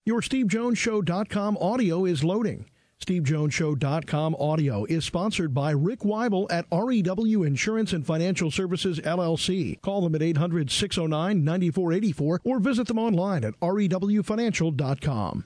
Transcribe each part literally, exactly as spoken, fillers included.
Your Steve Jones Show dot com audio is loading. Steve Jones Show dot com audio is sponsored by Rick Weibel at R E W Insurance and Financial Services, L L C. Call them at eight hundred, six oh nine, nine four eight four or visit them online at R E W financial dot com.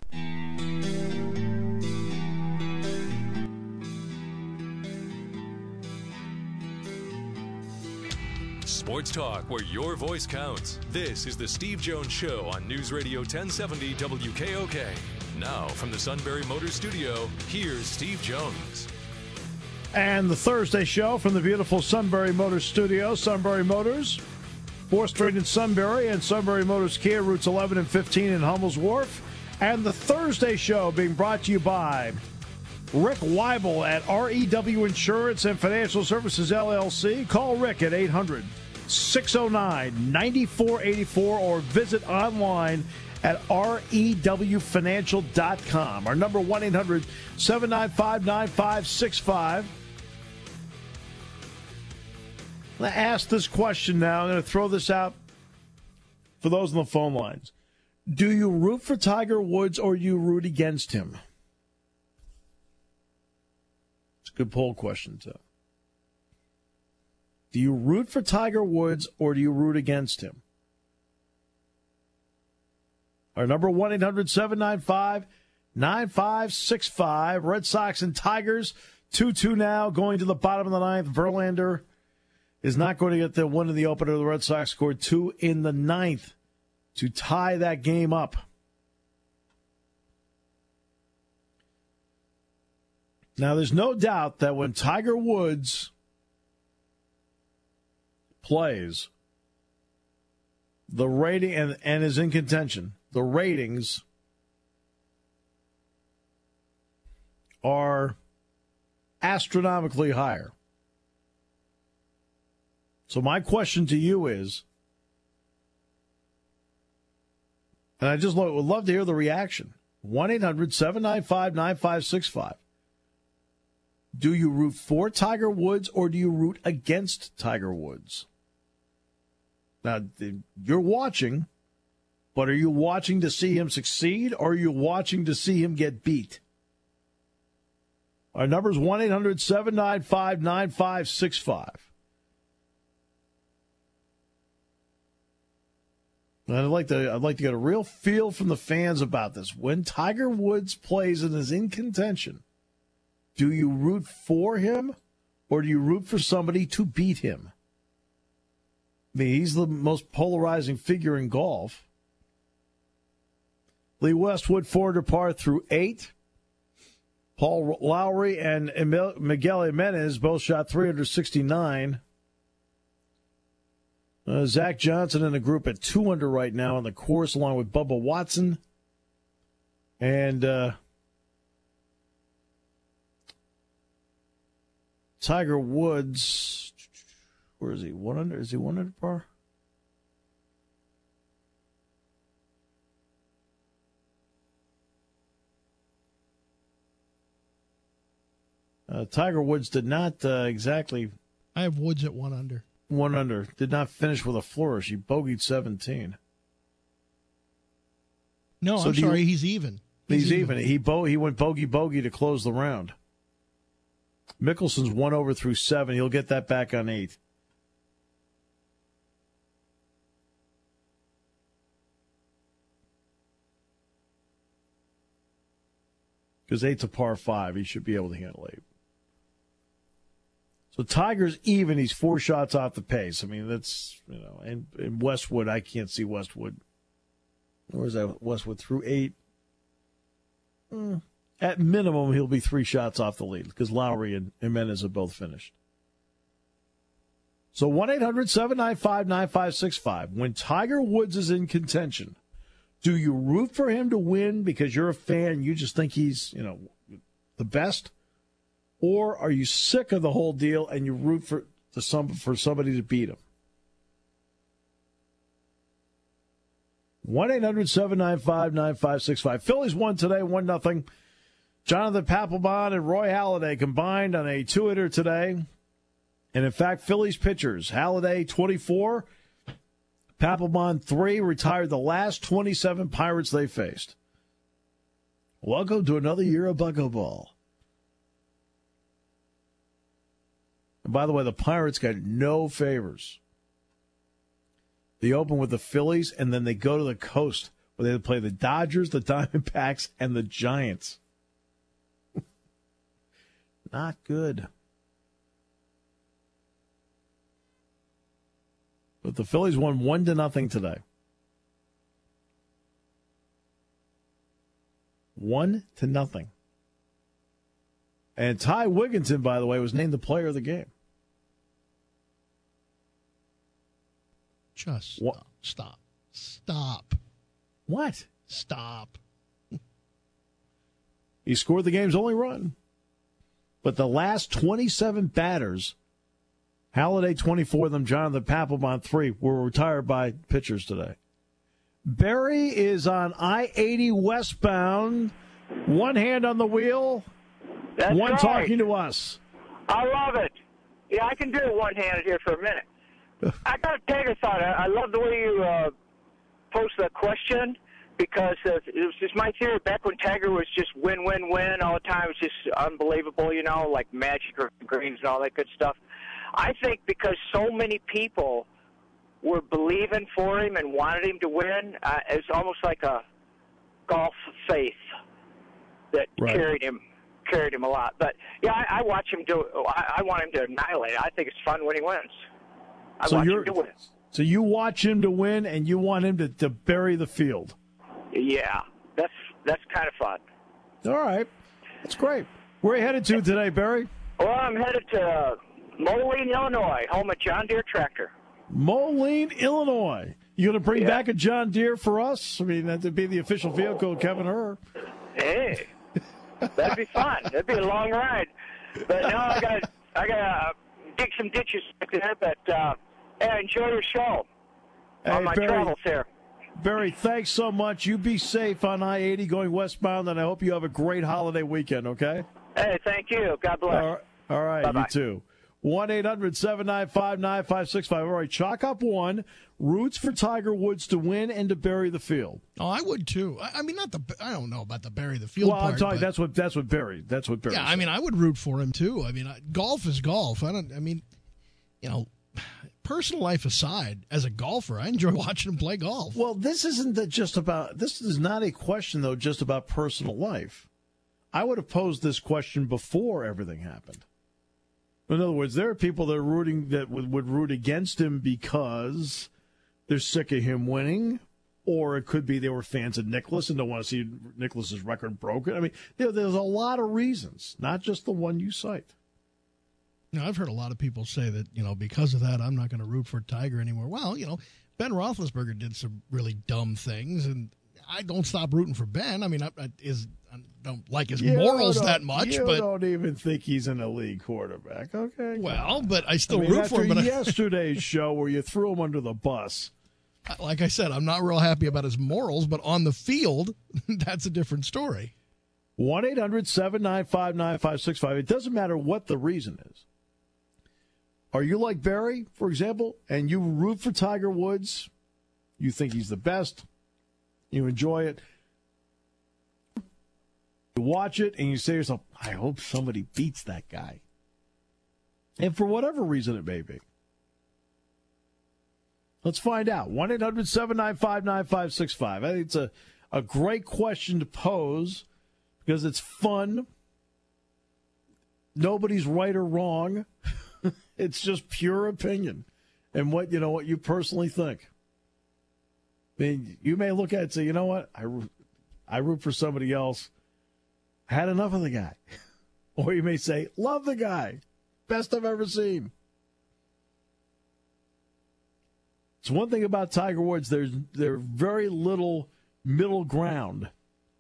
Sports talk where your voice counts. This is the Steve Jones Show on News Radio ten seventy W K O K. Now, from the Sunbury Motors Studio, here's Steve Jones. And the Thursday show from the beautiful Sunbury Motors Studio. Sunbury Motors, fourth Street in Sunbury, and Sunbury Motors Kia, routes eleven and fifteen in Hummel's Wharf. And the Thursday show being brought to you by Rick Weibel at R E W Insurance and Financial Services, L L C. Call Rick at eight hundred, six oh nine, nine four eight four or visit online at R E W financial dot com. Our number, one eight hundred, seven nine five, nine five six five. I'm going to ask this question now. I'm going to throw this out for those on the phone lines. Do you root for Tiger Woods or do you root against him? It's a good poll question, too. Do you root for Tiger Woods or do you root against him? Our number, one eight hundred, seven nine five, nine five six five. Red Sox and Tigers, two two now, going to the bottom of the ninth. Verlander is not going to get the one in the opener. The Red Sox scored two in the ninth to tie that game up. Now, there's no doubt that when Tiger Woods plays, the rating and, and is in contention, the ratings are astronomically higher. So my question to you is, and I just would love to hear the reaction, one eight hundred, seven nine five, nine five six five. Do you root for Tiger Woods or do you root against Tiger Woods? Now, you're watching, but are you watching to see him succeed or are you watching to see him get beat? Our number is one eight hundred, seven nine five, nine five six five. And I'd like to I'd like to get a real feel from the fans about this. When Tiger Woods plays and is in contention, do you root for him or do you root for somebody to beat him? I mean, he's the most polarizing figure in golf. Lee Westwood, four under par through eight. Paul Lowry and Miguel Jimenez both shot three under sixty-nine. Uh, Zach Johnson in the group at two under right now on the course, along with Bubba Watson. And uh, Tiger Woods, where is he? One under? Is he one under par? Uh, Tiger Woods did not uh, exactly. I have Woods at one under. One under. Did not finish with a flourish. He bogeyed seventeen. No, so I'm sorry. You, he's even. He's, he's even. even. He bo- He went bogey bogey to close the round. Mickelson's one over through seven. He'll get that back on eight. Because eight's a par five. He should be able to handle eight. So Tiger's even. He's four shots off the pace. I mean, that's, you know, and, and Westwood, I can't see Westwood. Where is that? Westwood through eight. Mm. At minimum, he'll be three shots off the lead because Lowry and Jimenez have both finished. So one eight hundred, seven nine five, nine five six five. When Tiger Woods is in contention, do you root for him to win because you're a fan, you just think he's, you know, the best? Or are you sick of the whole deal and you root for to some for somebody to beat him? one eight hundred, seven nine five, nine five six five. Phillies won today, one nothing. Jonathan Papelbon and Roy Halladay combined on a two-hitter today. And, in fact, Phillies pitchers, Halladay, twenty-four, Papelbon, three, retired the last twenty-seven Pirates they faced. Welcome to another year of Bucko Ball. And by the way, the Pirates got no favors. They open with the Phillies, and then they go to the coast where they play the Dodgers, the Diamondbacks, and the Giants. Not good. But the Phillies won one to nothing today. One to nothing. And Ty Wigginton, by the way, was named the player of the game. Just stop. What? Stop. Stop. What? Stop. He scored the game's only run. But the last twenty-seven batters, Halladay twenty-four of them, Jonathan Papelbon three, were retired by pitchers today. Barry is on I eighty westbound, one hand on the wheel, That's one right. talking to us. I love it. Yeah, I can do it one-handed here for a minute. I got to take a thought. I, I love the way you uh, posed that question because uh, it was just my theory back when Tiger was just win, win, win all the time. It was just unbelievable, you know, like Magic or Greens and all that good stuff. I think because so many people were believing for him and wanted him to win, uh, it's almost like a golf faith that Right. carried him carried him a lot. But, yeah, I, I watch him do I, I want him to annihilate. I think it's fun when he wins. I So watch you're- him to win. So you watch him to win, and you want him to, to bury the field. Yeah, that's that's kind of fun. All right. That's great. Where are you headed to today, Barry? Well, I'm headed to uh, Moline, Illinois, home of John Deere Tractor. Moline, Illinois. You going to bring Yeah. back a John Deere for us? I mean, that'd be the official vehicle of Kevin Herr. Hey, that'd be fun. That'd be a long ride. But no, I got I got to dig some ditches back there. But uh, hey, enjoy your show Hey, on my Barry, travels here. Barry, thanks so much. You be safe on I eighty going westbound, and I hope you have a great holiday weekend, okay? Hey, thank you. God bless. All right, all right Bye-bye. you too. one eight hundred seven nine five nine five six five. All right, chalk up one. Roots for Tiger Woods to win and to bury the field. Oh, I would too. I, I mean, not the. I don't know about the bury the field Well, part. I'm talking. but- That's what. That's what Barry. That's what Barry. yeah, I said. mean, I would root for him too. I mean, I, golf is golf. I don't. I mean, you know, personal life aside, as a golfer, I enjoy watching him play golf. Well, this isn't that just about. This is not a question though, just about personal life. I would have posed this question before everything happened. In other words, there are people that are rooting that would, would root against him because they're sick of him winning, or it could be they were fans of Nicklaus and don't want to see Nicklaus's record broken. I mean, there, there's a lot of reasons, not just the one you cite. You know, I've heard a lot of people say that, you know, because of that, I'm not going to root for Tiger anymore. Well, you know, Ben Roethlisberger did some really dumb things, and I don't stop rooting for Ben. I mean, I, I, is, I don't like his You morals don't- that much, you but don't even think he's an elite quarterback. Okay. well, but I still I mean, root after for him. But I- yesterday's show where you threw him under the bus. like I said, I'm not real happy about his morals, but on the field, that's a different story. one eight hundred seven nine five nine five six five. It doesn't matter what the reason is. Are you like Barry, for example, and you root for Tiger Woods? You think he's the best. You enjoy it. You watch it and you say to yourself, I hope somebody beats that guy. And for whatever reason it may be. Let's find out. one eight hundred seven nine five nine five six five. I think it's a, a great question to pose because it's fun. Nobody's right or wrong. It's just pure opinion and what, you know, what you personally think. I mean, you may look at it and say, you know what, I, I root for somebody else. I had enough of the guy. Or you may say, love the guy. Best I've ever seen. It's one thing about Tiger Woods, there's there's very little middle ground.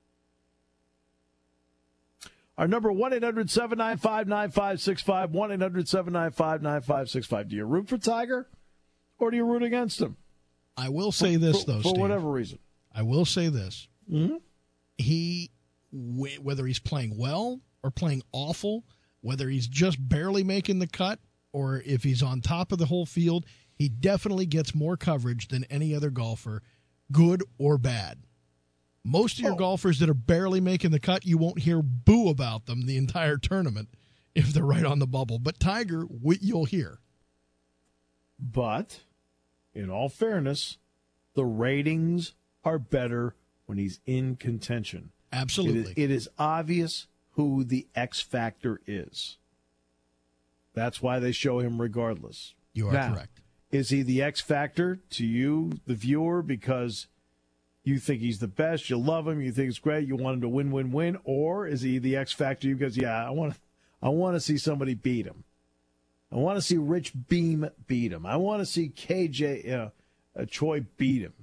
Our number, one eight hundred seven nine five nine five six five, one eight hundred seven nine five nine five six five. Do you root for Tiger or do you root against him? I will say this, for, though, For Steve. whatever reason. I will say this. Mm-hmm. He, wh- whether he's playing well or playing awful, whether he's just barely making the cut or if he's on top of the whole field, he definitely gets more coverage than any other golfer, good or bad. Most of your oh. golfers that are barely making the cut, you won't hear boo about them the entire tournament if they're right on the bubble. But Tiger, you'll hear. But, in all fairness, the ratings are better when he's in contention. Absolutely. It is, it is obvious who the X factor is. That's why they show him regardless. You are now, correct. Is he the X factor to you, the viewer, because you think he's the best, you love him, you think it's great, you want him to win, win, win? Or is he the X factor because, yeah, I want to I want to see somebody beat him. I want to see Rich Beam beat him. I want to see K J uh, uh, Choi beat him.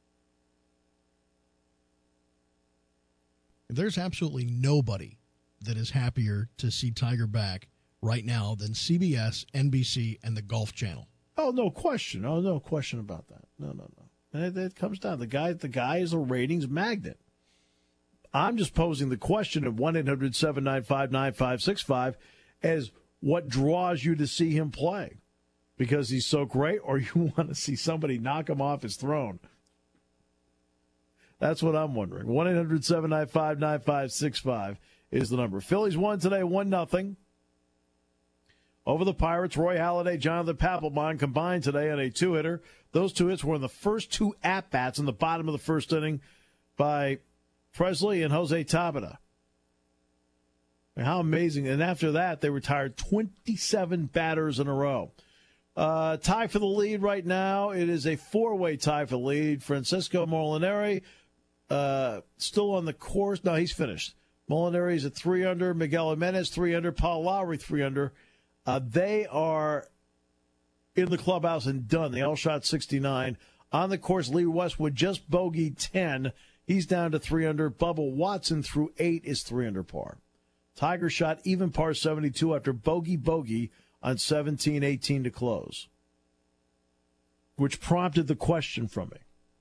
There's absolutely nobody that is happier to see Tiger back right now than C B S, N B C, and the Golf Channel. Oh, no question. Oh, no question about that. No, no, no. And it, it comes down. The guy, the guy is a ratings magnet. I'm just posing the question of one eight hundred seven nine five nine five six five as what draws you to see him play. Because he's so great, or you want to see somebody knock him off his throne? That's what I'm wondering. one eight hundred seven nine five nine five six five is the number. Phillies won today, one nothing. Over the Pirates, Roy Halladay, Jonathan Papelbon combined today on a two-hitter. Those two hits were in the first two at-bats in the bottom of the first inning by Presley and Jose Tabata. How amazing. And after that, they retired twenty-seven batters in a row. Uh, tie for the lead right now. It is a four-way tie for the lead. Francisco Molinari uh, still on the course. No, he's finished. Molinari is at three under. Miguel Jimenez, three under. Paul Lowry, three under. Uh, they are in the clubhouse and done. They all shot sixty-nine. On the course, Lee Westwood just bogeyed ten. He's down to three under. Bubba Watson through eight is three under par. Tiger shot even par seventy-two after bogey-bogey on seventeen eighteen to close, which prompted the question from me.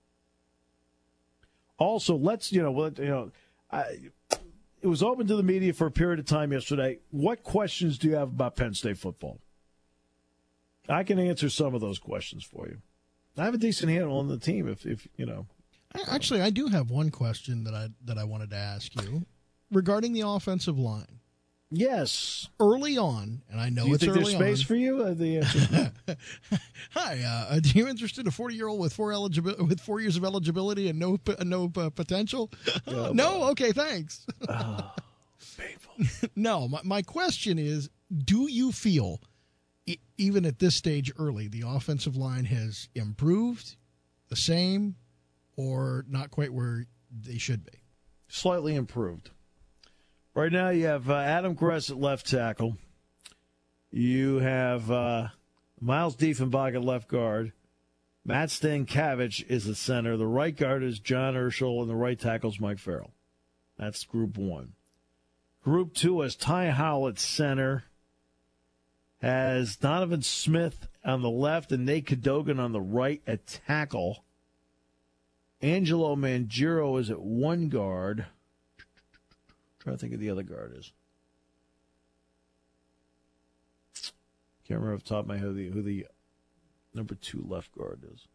Also, let's, you know, you know, I, it was open to the media for a period of time yesterday. What questions do you have about Penn State football? I can answer some of those questions for you. I have a decent handle on the team, if, if you know. Actually, I do have one question that I that I wanted to ask you regarding the offensive line. Yes. Early on, and I know do you it's think early there's space on. for you? Uh, the answer. Hi, uh, are you interested in a forty-year-old with four eligibi- with four years of eligibility and no no uh, potential? Oh, no, okay, thanks. Oh, painful. No, my, my question is, do you feel, e- even at this stage early, the offensive line has improved, the same, or not quite where they should be? Slightly improved. Right now you have uh, Adam Gress at left tackle. You have uh, Miles Diefenbach at left guard. Matt Stankiewicz is the center. The right guard is John Urschel, and the right tackle is Mike Farrell. That's group one. Group two has Ty Howell at center. Has Donovan Smith on the left and Nate Cadogan on the right at tackle. Angelo Mangiero is at one guard. I'm trying to think of the other guard is. Can't remember off the top of my head who the, who the number two left guard is.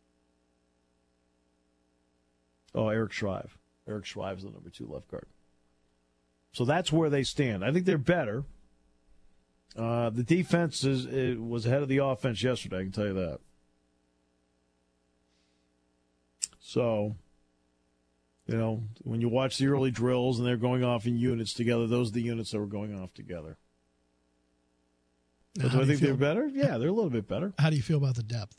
Oh, Eric Shrive. Eric Shrive is the number two left guard. So that's where they stand. I think they're better. Uh, the defense is it was ahead of the offense yesterday, I can tell you that. So, you know, when you watch the early drills and they're going off in units together, those are the units that were going off together. But do I think they're better? Yeah, they're a little bit better. How do you feel about the depth?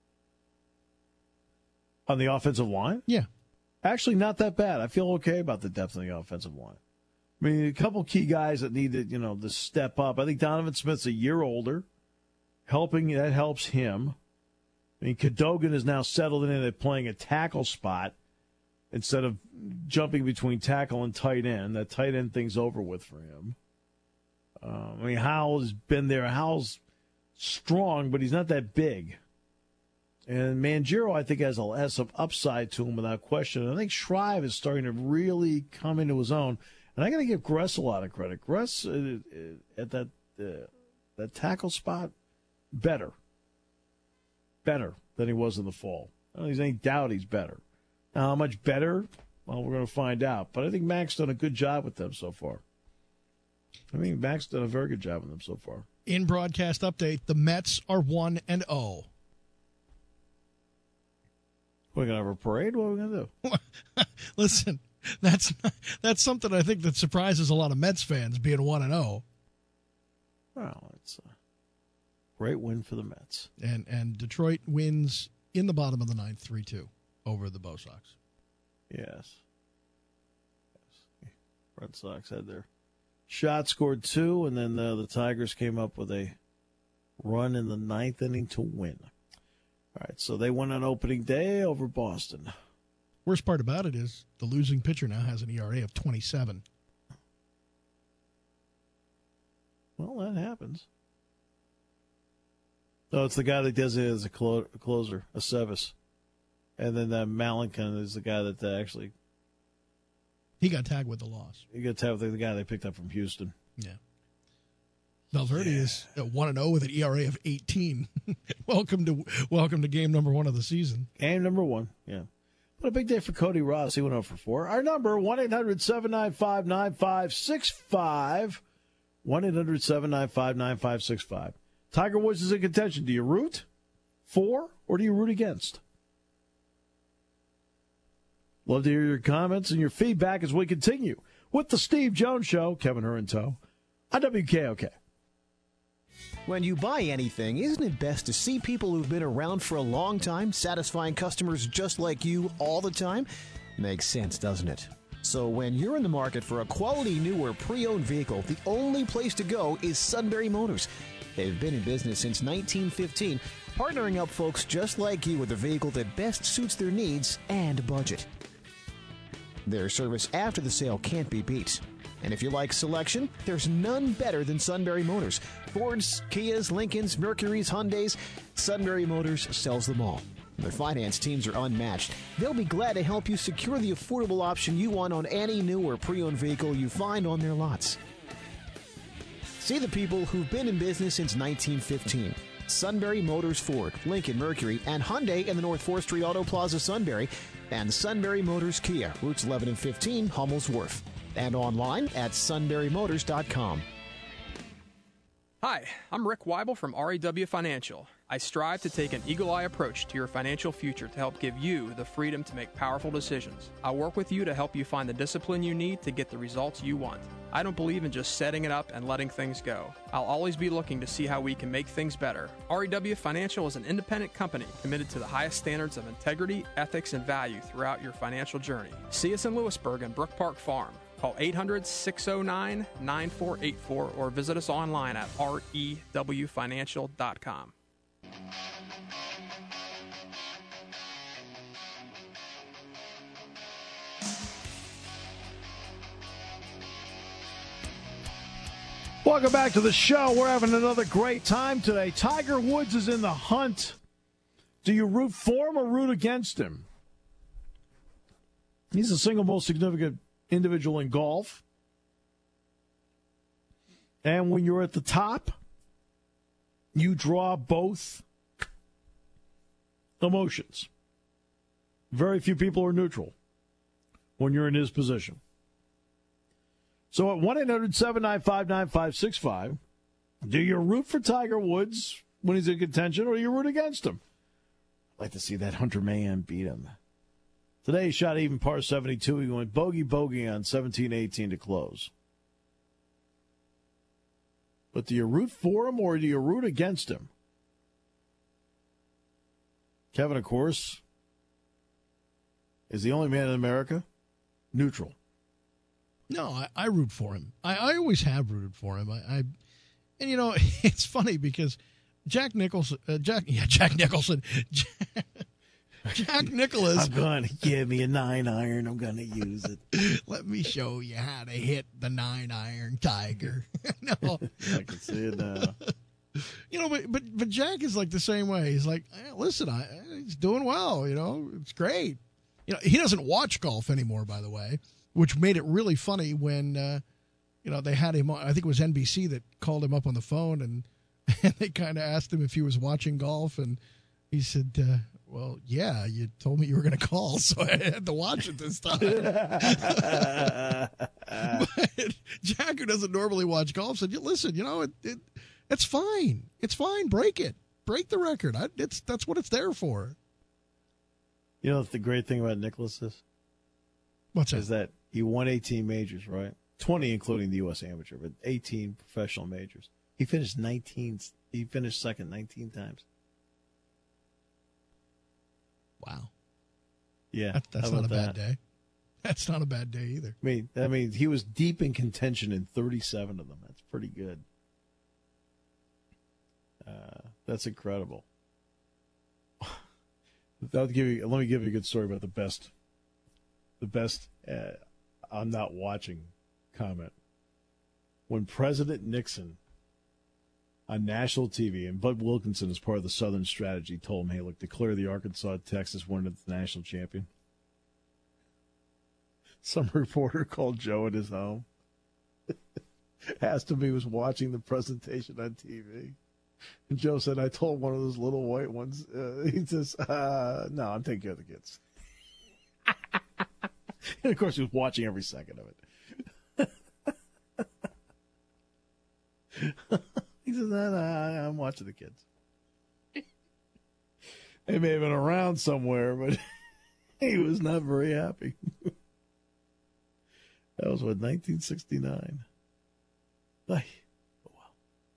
On the offensive line? Yeah. Actually, not that bad. I feel okay about the depth on the offensive line. I mean, a couple key guys that need to, you know, to step up. I think Donovan Smith's a year older. Helping, that helps him. I mean, Cadogan is now settled in at playing a tackle spot instead of jumping between tackle and tight end. That tight end thing's over with for him. Um, I mean, Howell's been there. Howell's strong, but he's not that big. And Mangiero, I think, has, a, has some upside to him without question. And I think Shrive is starting to really come into his own. And I got to give Gress a lot of credit. Gress uh, at that uh, that tackle spot, better. Better than he was in the fall. I don't think there's any doubt he's better. Now, how much better? Well, we're going to find out. But I think Mac's done a good job with them so far. I think Mac's done a very good job with them so far. In broadcast update, the Mets are one and oh. We're going to have a parade? What are we going to do? Listen, that's that's something I think that surprises a lot of Mets fans, being one and oh. Well, it's a great win for the Mets. And and Detroit wins in the bottom of the ninth, three two over the Bo Sox. Yes. yes. Red Sox had their shot, scored two, and then uh, the Tigers came up with a run in the ninth inning to win. All right, so they won on opening day over Boston. Worst part about it is the losing pitcher now has an E R A of twenty-seven. Well, that happens. No, it's the guy that does it as a, clo- a closer, a Sevis. And then that Malenkin is the guy that uh, actually... He got tagged with the loss. He got tagged with the guy they picked up from Houston. Yeah. Valverde yeah. is one and oh with an E R A of eighteen. welcome to welcome to game number one of the season. Game number one, yeah. What a big day for Cody Ross. He went oh for four. Our number, one eight hundred seven nine five nine five six five. one eight hundred seven nine five nine five six five. Tiger Woods is in contention. Do you root for or do you root against? Love to hear your comments and your feedback as we continue with the Steve Jones Show. Kevin Herr in tow on W K O K. When you buy anything, isn't it best to see people who've been around for a long time, satisfying customers just like you all the time? Makes sense, doesn't it? So when you're in the market for a quality new or pre-owned vehicle, the only place to go is Sunbury Motors. They've been in business since nineteen fifteen, partnering up folks just like you with a vehicle that best suits their needs and budget. Their service after the sale can't be beat. And if you like selection, there's none better than Sunbury Motors. Fords, Kias, Lincolns, Mercurys, Hyundais, Sunbury Motors sells them all. Their finance teams are unmatched. They'll be glad to help you secure the affordable option you want on any new or pre-owned vehicle you find on their lots. See the people who've been in business since nineteen fifteen. Sunbury Motors Ford, Lincoln Mercury, and Hyundai in the North fourth Street Auto Plaza, Sunbury, and Sunbury Motors Kia, routes eleven and fifteen, Hummel's Wharf, and online at sunbury motors dot com. Hi, I'm Rick Weibel from R E W Financial. I strive to take an eagle-eye approach to your financial future to help give you the freedom to make powerful decisions. I work with you to help you find the discipline you need to get the results you want. I don't believe in just setting it up and letting things go. I'll always be looking to see how we can make things better. R E W Financial is an independent company committed to the highest standards of integrity, ethics, and value throughout your financial journey. See us in Lewisburg and Brook Park Farm. Call eight hundred, six oh nine, nine four eight four or visit us online at R E W financial dot com. Welcome back to the show. We're having another great time today. Tiger Woods is in the hunt. Do you root for him or root against him? He's the single most significant individual in golf. And when you're at the top, you draw both emotions. Very few people are neutral when you're in his position. So at one eight hundred seven nine five nine five six five, do you root for Tiger Woods when he's in contention or do you root against him? I'd like to see that Hunter Mahan beat him. Today he shot even par seventy-two. He went bogey-bogey on seventeen eighteen to close. But do you root for him or do you root against him? Kevin, of course, is the only man in America neutral. No, I, I root for him. I, I always have rooted for him. I, I and you know it's funny because Jack Nicholson, uh, Jack, yeah, Jack Nicholson, Jack, Jack Nicklaus. I'm going to give me a nine iron. I'm going to use it. Let me show you how to hit the nine iron, Tiger. No, I can see it now. You know, but but but Jack is like the same way. He's like, hey, listen, I, he's doing well. You know, it's great. You know, he doesn't watch golf anymore, by the way, which made it really funny when, uh, you know, they had him on. I think it was N B C that called him up on the phone, and, and they kind of asked him if he was watching golf, and he said, uh, Well, yeah, you told me you were going to call, so I had to watch it this time. But Jack, who doesn't normally watch golf, said, listen, you know, it, it it's fine. It's fine. Break it. Break the record. I, it's That's what it's there for. You know what the great thing about Nicklaus is? What's that? Is that he won eighteen majors, right? twenty including the U S Amateur, but eighteen professional majors. He finished nineteen. He finished second nineteen times. Wow. Yeah, that, that's how not a about bad that? day. That's not a bad day either. I mean, I mean, he was deep in contention in thirty-seven of them. That's pretty good. Uh, that's incredible. I'll give you, let me give you a good story about the best. The best. Uh, I'm not watching. Comment. When President Nixon on national T V, and Bud Wilkinson, as part of the Southern strategy, told him, hey, look, declare the Arkansas-Texas winner the national champion. Some reporter called Joe at his home, asked him if he was watching the presentation on T V. And Joe said, I told one of those little white ones, uh, he says, uh, no, I'm taking care of the kids. And, of course, he was watching every second of it. He says, no, no, I'm watching the kids. They may have been around somewhere, but he was not very happy. That was, what, nineteen sixty-nine? Ay, oh, wow.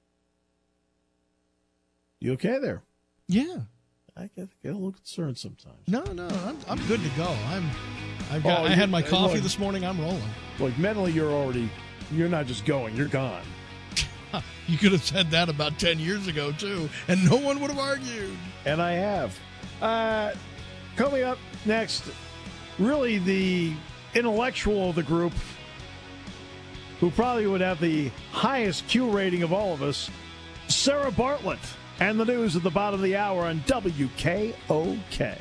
You okay there? Yeah. I get, get a little concerned sometimes. No, no, I'm I'm good to go. I'm. I've got, Oh, I had you- my coffee look. this morning. I'm rolling. Like, mentally, you're already, you're not just going, you're gone. You could have said that about ten years ago, too, and no one would have argued. And I have. Uh, coming up next, really the intellectual of the group, who probably would have the highest Q rating of all of us, Sarah Bartlett, and the news at the bottom of the hour on W K O K.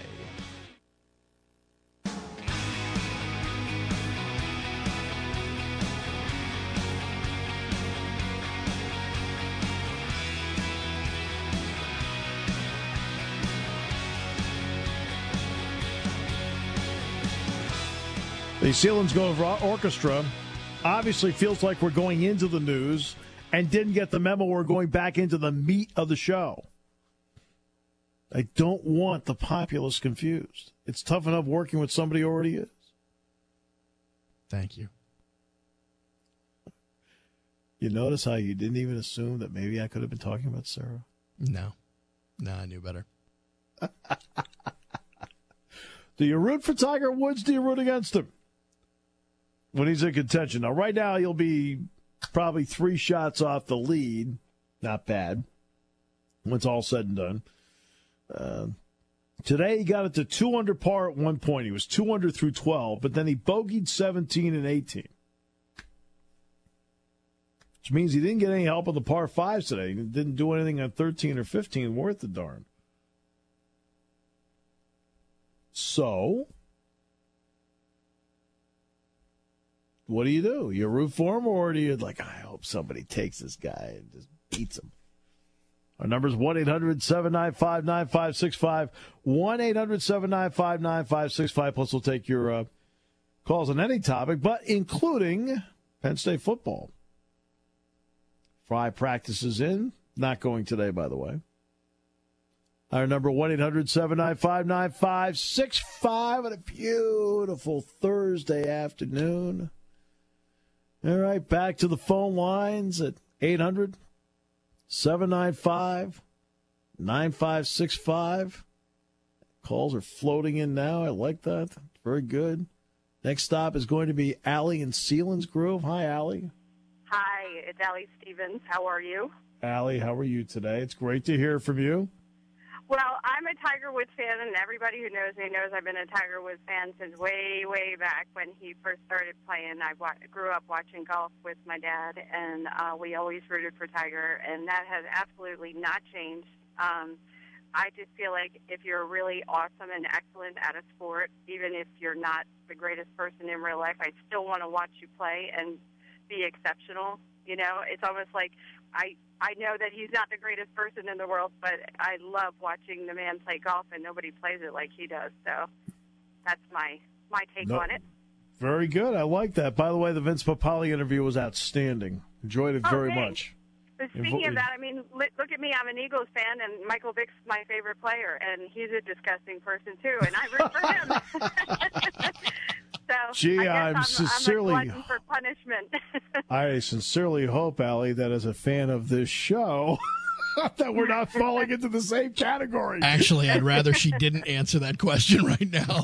The Selinsgrove Orchestra obviously feels like we're going into the news and didn't get the memo we're going back into the meat of the show. I don't want the populace confused. It's tough enough working with somebody who already is. Thank you. You notice how you didn't even assume that maybe I could have been talking about Sarah? No. No, I knew better. Do you root for Tiger Woods? Do you root against him when he's in contention? Now, right now, he'll be probably three shots off the lead. Not bad. When it's all said and done. Uh, today, he got it to two under par at one point. He was two under through twelve, but then he bogeyed seventeen and eighteen. Which means he didn't get any help on the par fives today. He didn't do anything on thirteen or fifteen worth the darn. So, what do you do? You root for him, or do you like, I hope somebody takes this guy and just beats him? Our number is one eight hundred seven nine five nine five six five, one eight hundred seven nine five nine five six five. Plus, we'll take your uh, calls on any topic, but including Penn State football. Fry practices in. Not going today, by the way. Our number, one eight hundred seven nine five nine five six five on a beautiful Thursday afternoon. All right, back to the phone lines at eight hundred seven nine five nine five six five. Calls are floating in now. I like that. Very good. Next stop is going to be Allie in Selinsgrove. Hi, Allie. Hi, it's Allie Stevens. How are you? Allie, how are you today? It's great to hear from you. Well, I'm a Tiger Woods fan, and everybody who knows me knows I've been a Tiger Woods fan since way, way back when he first started playing. I wa- grew up watching golf with my dad, and uh, we always rooted for Tiger, and that has absolutely not changed. Um, I just feel like if you're really awesome and excellent at a sport, even if you're not the greatest person in real life, I still want to watch you play and be exceptional. You know, it's almost like I I know that he's not the greatest person in the world, but I love watching the man play golf, and nobody plays it like he does. So that's my my take no, on it. Very good. I like that. By the way, the Vince Papale interview was outstanding. Enjoyed it Oh, very thanks. much. But speaking of that, I mean, li- look at me. I'm an Eagles fan, and Michael Vick's my favorite player, and he's a disgusting person, too, and I root for him. So Gee, I guess I'm I'm, sincerely- I'm a glutton for punishment. I sincerely hope, Allie, that as a fan of this show, that we're not falling into the same category. Actually, I'd rather she didn't answer that question right now.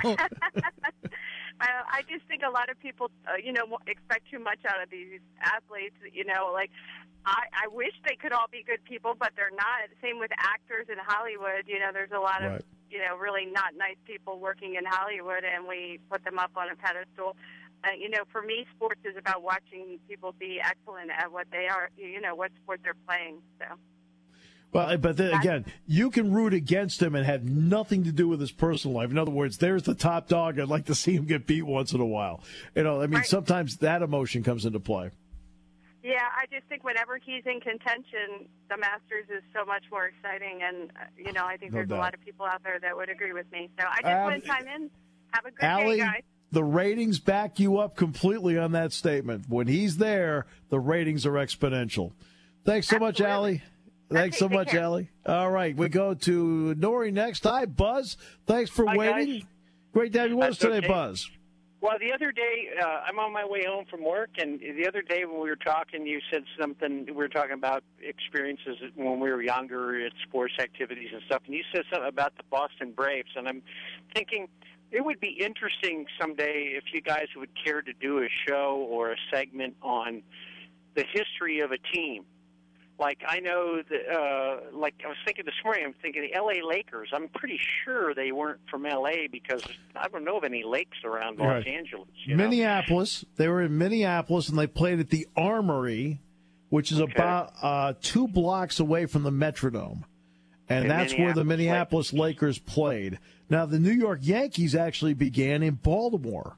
I, I just think a lot of people, uh, you know, expect too much out of these athletes. You know, like I, I wish they could all be good people, but they're not. Same with actors in Hollywood. You know, there's a lot Right. of, you know, really not nice people working in Hollywood, and we put them up on a pedestal. Uh, you know, for me, sports is about watching people be excellent at what they are, you know, what sport they're playing. So. Well, but then again, you can root against him and have nothing to do with his personal life. In other words, there's the top dog. I'd like to see him get beat once in a while. You know, I mean, Right. sometimes that emotion comes into play. Yeah, I just think whenever he's in contention, the Masters is so much more exciting, and uh, you know, I think No there's doubt. a lot of people out there that would agree with me. So I just Um, want to chime in. Have a good Allie, day, guys. the ratings back you up completely on that statement. When he's there, the ratings are exponential. Thanks so much, Absolutely. Allie. Thanks Okay, so take much, care. Allie. All right, we go to Nori next. Hi, Buzz. Thanks for Hi, waiting. guys. Great to have you with us That's today, okay. Buzz. Well, the other day, uh, I'm on my way home from work, and the other day when we were talking, you said something, we were talking about experiences when we were younger at sports activities and stuff, and you said something about the Boston Braves, and I'm thinking it would be interesting someday if you guys would care to do a show or a segment on the history of a team. Like, I know that, uh, like, I was thinking this morning, I'm thinking the L A Lakers. I'm pretty sure they weren't from L A because I don't know of any lakes around Los Right. Angeles. You know? Minneapolis. They were in Minneapolis, and they played at the Armory, which is Okay. about uh, two blocks away from the Metrodome. And In that's where the Minneapolis Minneapolis Lakers played. Now, the New York Yankees actually began in Baltimore.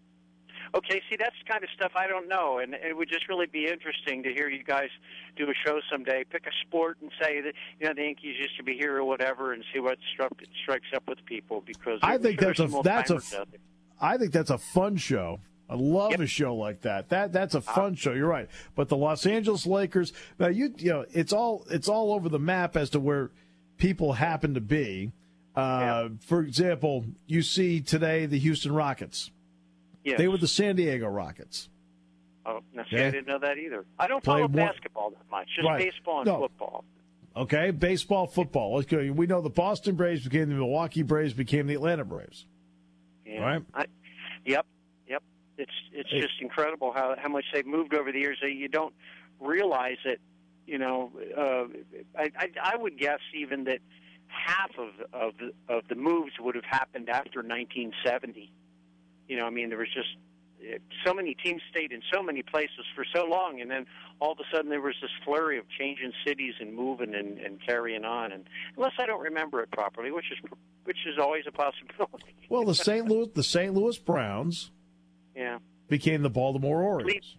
Okay, see, that's the kind of stuff I don't know, and it would just really be interesting to hear you guys do a show someday. Pick a sport and say that, you know, the Yankees used to be here or whatever, and see what struck, strikes up with people. Because I I'm think sure that's a some old that's a timers out there. I think that's a fun show. I love Yep. a show like that. That that's a fun show. You're right. But the Los Angeles Lakers, now you you know, it's all it's all over the map as to where people happen to be. Uh, For example, you see today the Houston Rockets. Yes. They were the San Diego Rockets. Oh, no, see, Yeah. I didn't know that either. I don't Played follow one- basketball that much, just Right. baseball and No. football. Okay, baseball, football. Let's go. We know the Boston Braves became the Milwaukee Braves, became the Atlanta Braves. Yeah. Right. I, yep, yep. It's it's Hey. just incredible how how much they've moved over the years. That you don't realize it. You know, uh, I, I I would guess even that half of of the, of the moves would have happened after nineteen seventy. You know, I mean, there was just so many teams stayed in so many places for so long, and then all of a sudden there was this flurry of changing cities and moving and, and carrying on. And unless I don't remember it properly, which is which is always a possibility. Well, the Saint Louis the Saint Louis Browns Yeah. became the Baltimore Orioles.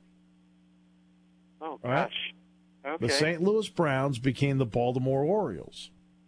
Oh Right. gosh. Okay. The Saint Louis Browns became the Baltimore Orioles.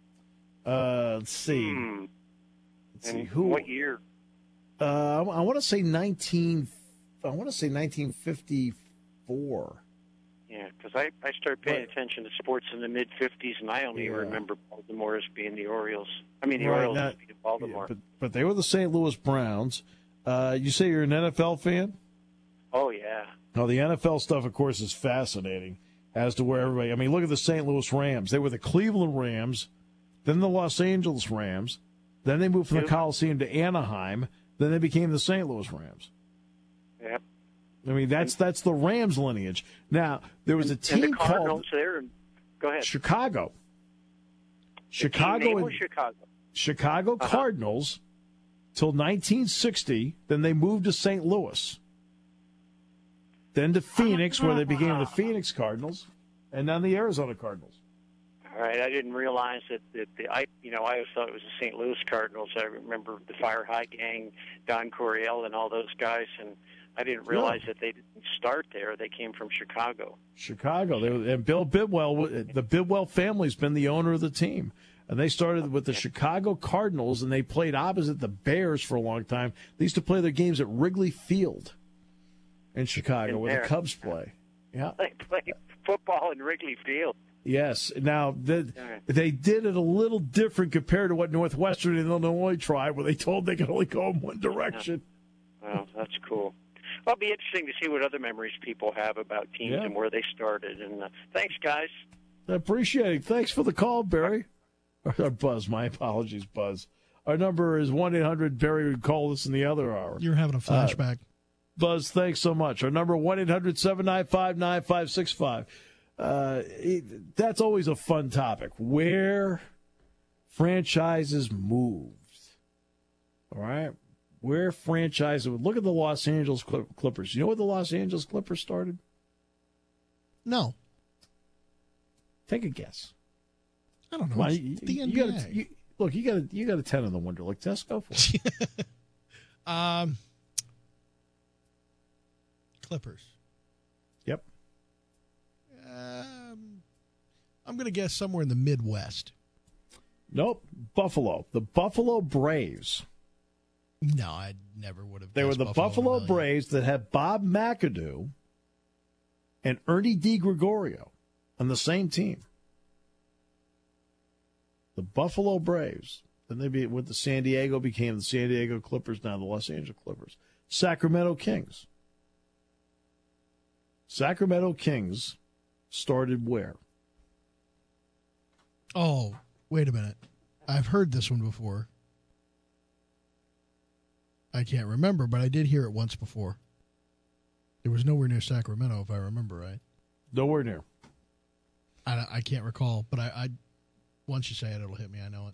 Uh, let's see. Hmm. Let's see And who. what year? Uh, I want to say nineteen. I want to say nineteen fifty-four. Yeah, because I, I started paying Right. attention to sports in the mid fifties, and I only Yeah. remember Baltimore as being the Orioles. I mean, the Right, Orioles now- as being Baltimore. Yeah, but but they were the Saint Louis Browns. Uh, you say you're an N F L fan? Oh yeah. Now the N F L stuff, of course, is fascinating as to where everybody. I mean, look at the Saint Louis Rams. They were the Cleveland Rams, then the Los Angeles Rams, then they moved from the Yep. Coliseum to Anaheim, then they became the Saint Louis Rams. Yep. I mean, that's that's the Rams lineage. Now there was a And team the Cardinals called there. Go ahead. Chicago. The Chicago team name and was Chicago. Chicago Uh-huh. Cardinals till nineteen sixty. Then they moved to Saint Louis. Then to Phoenix, where they became the Phoenix Cardinals, and then the Arizona Cardinals. All right, I didn't realize that, that the I you know I always thought it was the Saint Louis Cardinals. I remember the Fire High Gang, Don Coryell, and all those guys, and I didn't realize yeah. that they didn't start there. They came from Chicago. Chicago. They were, and Bill Bidwell, the Bidwell family's been the owner of the team. And they started with the Chicago Cardinals, and they played opposite the Bears for a long time. They used to play their games at Wrigley Field in Chicago, in where the Cubs play. Yeah, they play football in Wrigley Field. Yes. Now, the, they did it a little different compared to what Northwestern and Illinois tried, where they told they could only go in one direction. Yeah. Well, that's cool. Well, it'll be interesting to see what other memories people have about teams yeah. and where they started. And uh, thanks, guys. I appreciate it. Thanks for the call, Barry. Or Buzz, my apologies, Buzz. Our number is one eight hundred Barry would call us in the other hour. You're having a flashback. Uh, Buzz, thanks so much. Our number one eight hundred seven nine five nine five six five. Uh, it, that's always a fun topic. Where franchises moved. All right? Where franchises – look at the Los Angeles Clippers. You know where the Los Angeles Clippers started? No. Take a guess. I don't know. Well, you, the you N B A. Gotta, you, look, you got a you got a ten on the Wonderlic test. Go for it. um, Clippers. Yep. Um, I'm going to guess somewhere in the Midwest. Nope. Buffalo. The Buffalo Braves. No, I never would have. They were the Buffalo, Buffalo Braves that had Bob McAdoo and Ernie DiGregorio on the same team. The Buffalo Braves. Then they be, went to San Diego, became the San Diego Clippers, now the Los Angeles Clippers. Sacramento Kings. Sacramento Kings started where? Oh, wait a minute. I've heard this one before. I can't remember, but I did hear it once before. It was nowhere near Sacramento, if I remember right. Nowhere near. I, I can't recall, but I, I once you say it, it'll hit me. I know it.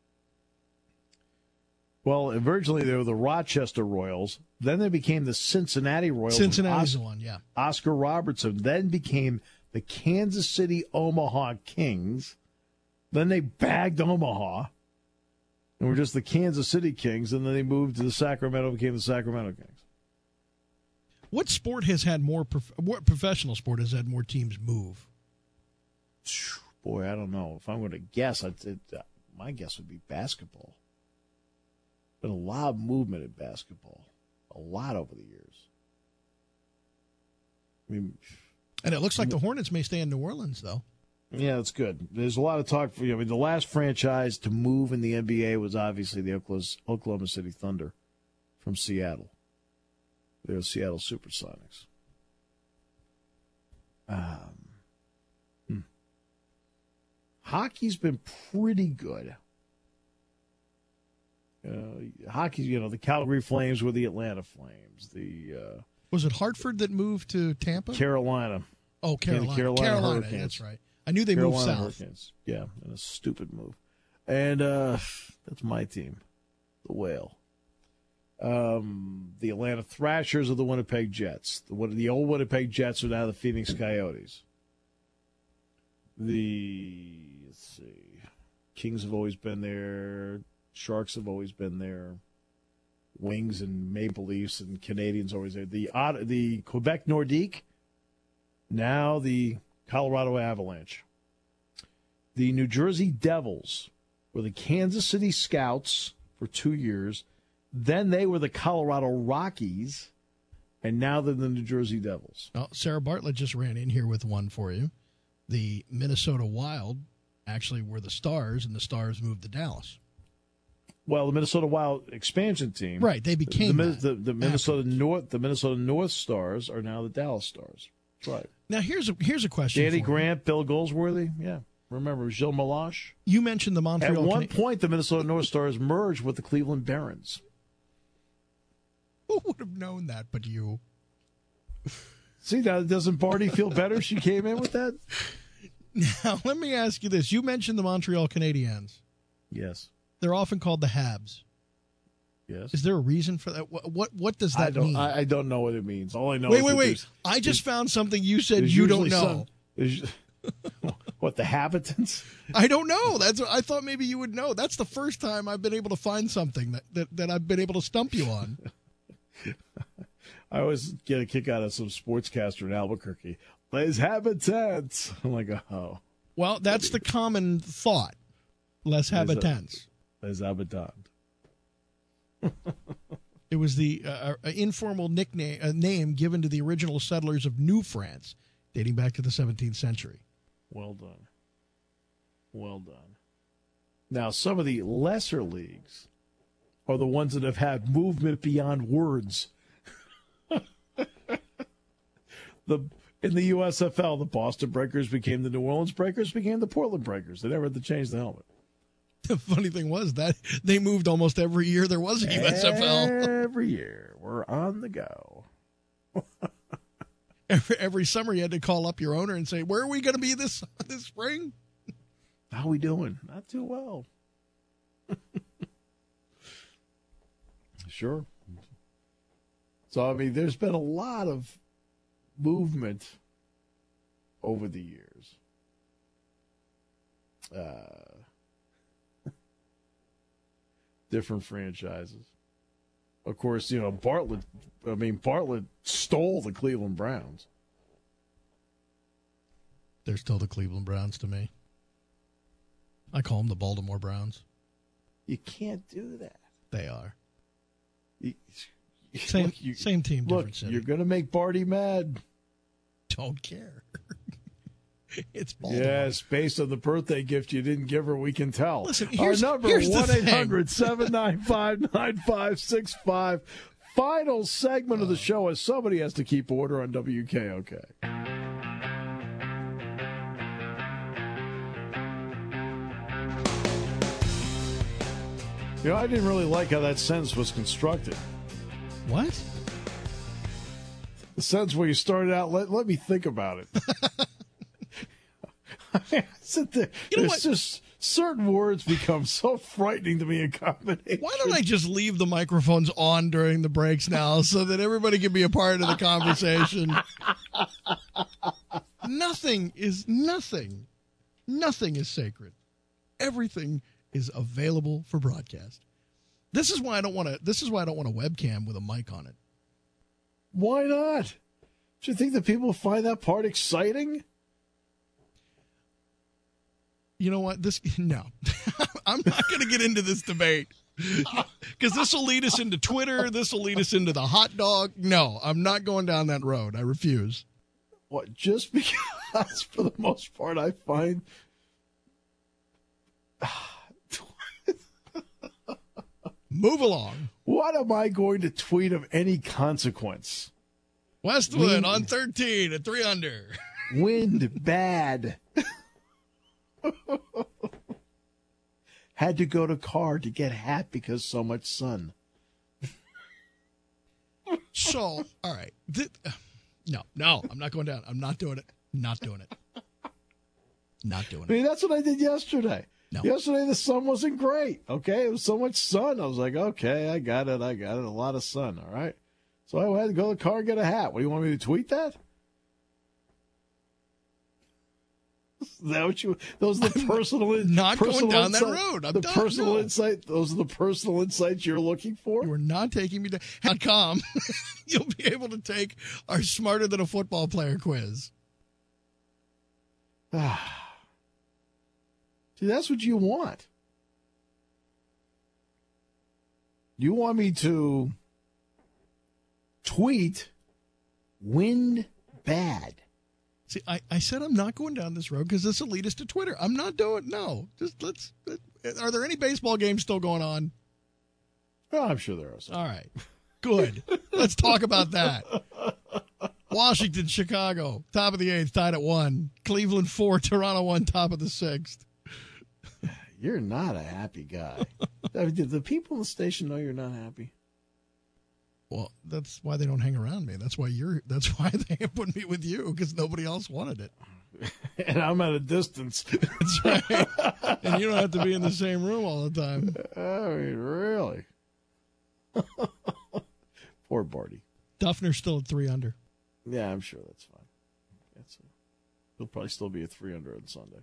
Well, originally they were the Rochester Royals. Then they became the Cincinnati Royals. Cincinnati's the one, yeah. Oscar Robertson then became the Kansas City Omaha Kings. Then they bagged Omaha and were just the Kansas City Kings. And then they moved to the Sacramento, became the Sacramento Kings. What sport has had more, prof- what professional sport has had more teams move? Boy, I don't know. If I'm going to guess, I'd, it, uh, my guess would be basketball. Been a lot of movement in basketball, a lot over the years. I mean, and it looks like the Hornets may stay in New Orleans, though. Yeah, that's good. There's a lot of talk for you. I mean, the last franchise to move in the N B A was obviously the Oklahoma City Thunder from Seattle. They're the Seattle Supersonics. Um, hmm. Hockey's been pretty good. Uh, hockey, you know, the Calgary Flames were the Atlanta Flames. The uh, was it Hartford that moved to Tampa? Carolina. Oh, Carolina. Yeah, Carolina, Carolina Hurricanes. That's right. I knew they Carolina moved south. Hurricanes. Yeah, and a stupid move. And uh, that's my team, the Whale. Um, the Atlanta Thrashers are the Winnipeg Jets. The, the old Winnipeg Jets are now the Phoenix Coyotes. The let's see, Kings have always been there. Sharks have always been there. Wings and Maple Leafs and Canadians always there. The the Quebec Nordique, now the Colorado Avalanche. The New Jersey Devils were the Kansas City Scouts for two years. Then they were the Colorado Rockies, and now they're the New Jersey Devils. Well, Sarah Bartlett just ran in here with one for you. The Minnesota Wild actually were the Stars, and the Stars moved to Dallas. Well, the Minnesota Wild expansion team, right? They became the, the, the Minnesota afterwards. North. The Minnesota North Stars are now the Dallas Stars. That's right. Now here's a here's a question. Danny for Grant, you. Bill Goldsworthy. Yeah, remember Gilles Melange? You mentioned the Montreal. At one Can- point, the Minnesota North Stars merged with the Cleveland Barons. Who would have known that but you? See, now doesn't Barty feel better? She came in with that. Now let me ask you this: you mentioned the Montreal Canadiens. Yes. They're often called the Habs. Yes. Is there a reason for that? What what, what does that I don't, mean? I, I don't know what it means. All I know wait, is wait, that wait. I just found something you said there's you don't some- know. there's- what, the habitants? I don't know. That's I thought maybe you would know. That's the first time I've been able to find something that, that, that I've been able to stump you on. I always get a kick out of some sportscaster in Albuquerque. Les habitants. I'm like, oh. Well, that's the common thought. Les habitants. Les habitants. It was the uh, uh, informal nickname uh, name given to the original settlers of New France, dating back to the seventeenth century. Well done. Well done. Now, some of the lesser leagues are the ones that have had movement beyond words. the In the U S F L, the Boston Breakers became the New Orleans Breakers, became the Portland Breakers. They never had to change the helmet. The funny thing was that they moved almost every year there was a U S F L. Every year. We're on the go. every, every summer you had to call up your owner and say, where are we going to be this this spring? How are we doing? Not too well. Sure. So, I mean, there's been a lot of movement over the years. Uh, different franchises. Of course, you know, Bartlett, I mean, Bartlett stole the Cleveland Browns. They're still the Cleveland Browns to me. I call them the Baltimore Browns. You can't do that. They are. You, same, look, you, same team, look, different city. You're going to make Barty mad. Don't care. It's Baltimore. Yes, based on the birthday gift you didn't give her, we can tell. Listen, here's, our number, here's one eight hundred seven nine five nine five six five. Final segment of the show as somebody has to keep order on W K O K. You know, I didn't really like how that sentence was constructed. What? The sentence where you started out, let, let me think about it. I said there, you know there's what? just certain words become so frightening to me in combination. Why don't I just leave the microphones on during the breaks now so that everybody can be a part of the conversation? Nothing is nothing. Nothing is sacred. Everything is available for broadcast. This is why I don't want to. This is why I don't want a webcam with a mic on it. Why not? Do you think that people find that part exciting? You know what? This no, I'm not going to get into this debate because this will lead us into Twitter. This will lead us into the hot dog. No, I'm not going down that road. I refuse. What? Just because, for the most part, I find. Move along. What am I going to tweet of any consequence? Westwood Wind, on thirteen at three under. Wind bad. Had to go to car to get hat because so much sun. So, all right. Th- no, no, I'm not going down. I'm not doing it. Not doing it. Not doing it. I mean, that's what I did yesterday. No. Yesterday, the sun wasn't great, okay? It was so much sun. I was like, okay, I got it. I got it. A lot of sun, all right? So I had to go to the car and get a hat. What, do you want me to tweet that? Is that what you, those are the personal, I'm not personal going down insight, that road. I'm the done. personal No. insight, those are the personal insights you're looking for? You are not taking me to dot com. You'll be able to take our Smarter Than a Football Player quiz. See, that's what you want. You want me to tweet wind bad. See, I, I said I'm not going down this road because this will lead us to Twitter. I'm not doing no. Just let's. Are there any baseball games still going on? Oh, I'm sure there are some. All right, good. Let's talk about that. Washington, Chicago, top of the eighth, tied at one. Cleveland four, Toronto one, top of the sixth. You're not a happy guy. Did the people in the station know you're not happy? Well, that's why they don't hang around me. That's why you're. That's why they put me with you because nobody else wanted it. And I'm at a distance. That's right. And you don't have to be in the same room all the time. I mean, really? Poor Barty. Duffner's still at three under. Yeah, I'm sure that's fine. That's a, he'll probably still be at three under on Sunday.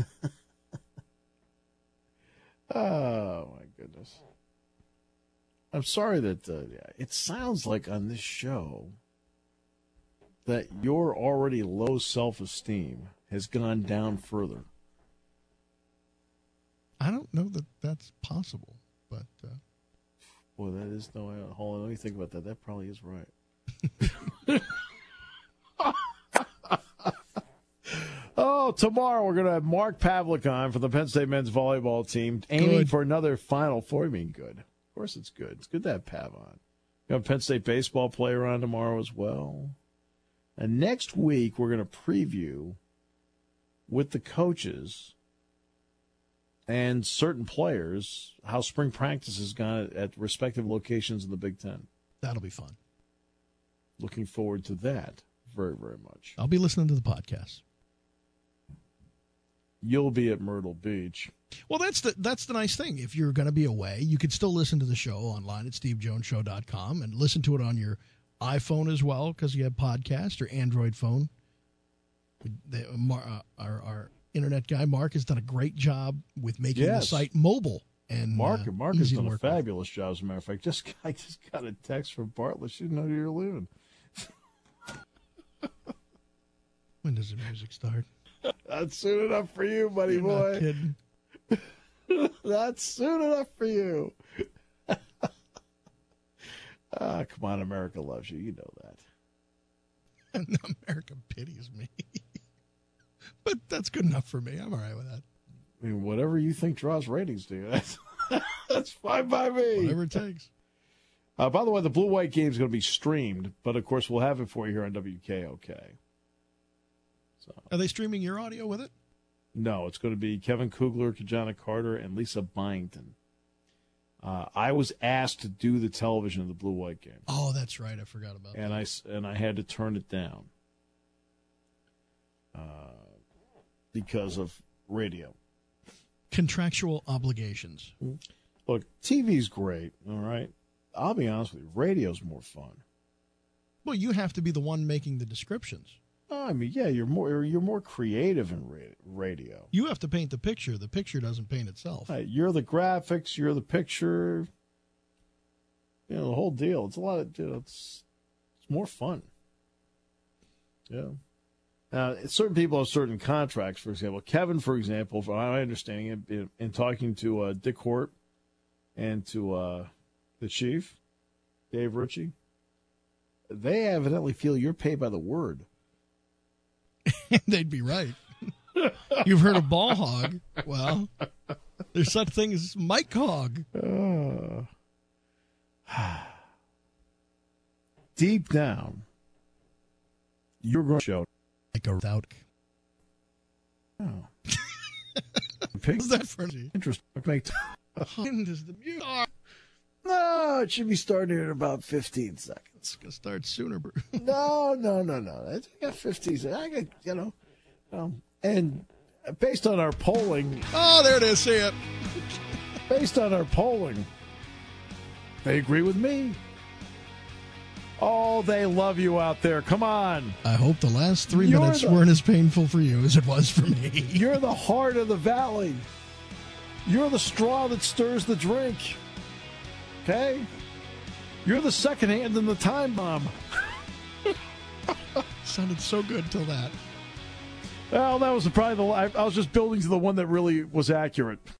Oh, my goodness. I'm sorry that uh, it sounds like on this show that your already low self-esteem has gone down further. I don't know that that's possible, but uh... boy, that is no. Hold on, let me think about that. That probably is right. Oh, tomorrow we're going to have Mark Pavlik on for the Penn State men's volleyball team, aiming good. for another Final Four. I mean, good. Of course, it's good. It's good to have Pav on. We have a Penn State baseball player on tomorrow as well. And next week we're going to preview with the coaches and certain players how spring practice has gone at respective locations in the Big Ten. That'll be fun. Looking forward to that very, very much. I'll be listening to the podcast. You'll be at Myrtle Beach. Well, that's the that's the nice thing. If you're going to be away, you can still listen to the show online at steve jones show dot com and listen to it on your iPhone as well because you have podcast or Android phone. The, uh, our, our internet guy, Mark, has done a great job with making yes. the site mobile. And Mark, uh, Mark has done a with. fabulous job, as a matter of fact. Just, I just got a text from Bartlett. She didn't know you were leaving. When does the music start? Not soon enough for you, buddy You're boy. Not kidding. Not soon enough for you. Ah, come on, America loves you. You know that. America pities me. But that's good enough for me. I'm all right with that. I mean, whatever you think draws ratings to you, that's, that's fine by me. Whatever it takes. Uh, by the way, the blue-white game is going to be streamed, but, of course, we'll have it for you here on W K O K. So. Are they streaming your audio with it? No, it's going to be Kevin Kugler, Kajana Carter, and Lisa Byington. Uh, I was asked to do the television of the blue-white game. Oh, that's right. I forgot about and that. I, and I had to turn it down uh, because of radio. Contractual obligations. Look, T V's great, all right? I'll be honest with you. Radio's more fun. Well, you have to be the one making the descriptions. Oh, I mean, yeah, you're more you're more creative in radio. You have to paint the picture. The picture doesn't paint itself. Right, you're the graphics. You're the picture. You know, the whole deal. It's a lot of, you know, it's it's more fun. Yeah. Now, certain people have certain contracts. For example, Kevin, for example, from my understanding, in, in talking to uh, Dick Hort and to uh, the chief, Dave Ritchie, they evidently feel you're paid by the word. They'd be right. You've heard of ball hog. Well, there's such thing as Mike Hog. Uh, deep down, you're going to show. Like a without. Oh. What's that for? Interesting. Make t- When does the music? No, it should be starting in about fifteen seconds. It's going to start sooner. no, no, no, no. I got fifteen seconds. I got, you know. Um, and based on our polling. Oh, there it is. See it. Based on our polling, they agree with me. Oh, they love you out there. Come on. I hope the last three You're minutes the, weren't as painful for you as it was for me. You're the heart of the valley. You're the straw that stirs the drink. Okay? You're the second hand in the time bomb. Sounded so good till that. Well, that was probably the. I, I was just building to the one that really was accurate.